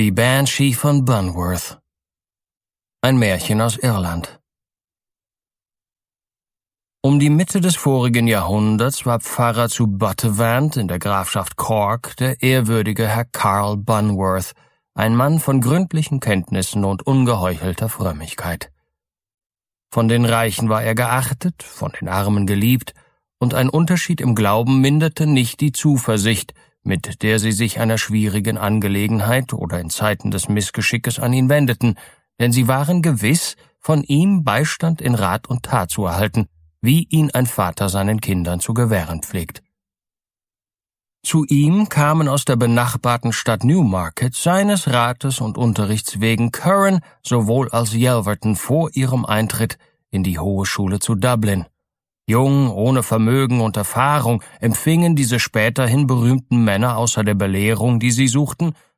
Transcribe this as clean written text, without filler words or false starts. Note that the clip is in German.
Die Banshee von Bunworth. Ein Märchen aus Irland. Um die Mitte des vorigen Jahrhunderts war Pfarrer zu Buttevant in der Grafschaft Cork der ehrwürdige Herr Carl Bunworth, ein Mann von gründlichen Kenntnissen und ungeheuchelter Frömmigkeit. Von den Reichen war er geachtet, von den Armen geliebt, und ein Unterschied im Glauben minderte nicht die Zuversicht, mit der sie sich einer schwierigen Angelegenheit oder in Zeiten des Missgeschickes an ihn wendeten, denn sie waren gewiss, von ihm Beistand in Rat und Tat zu erhalten, wie ihn ein Vater seinen Kindern zu gewähren pflegt. Zu ihm kamen aus der benachbarten Stadt Newmarket seines Rates und Unterrichts wegen Curran sowohl als Yelverton vor ihrem Eintritt in die Hohe Schule zu Dublin. Jung, ohne Vermögen und Erfahrung, empfingen diese späterhin berühmten Männer außer der Belehrung, die sie suchten,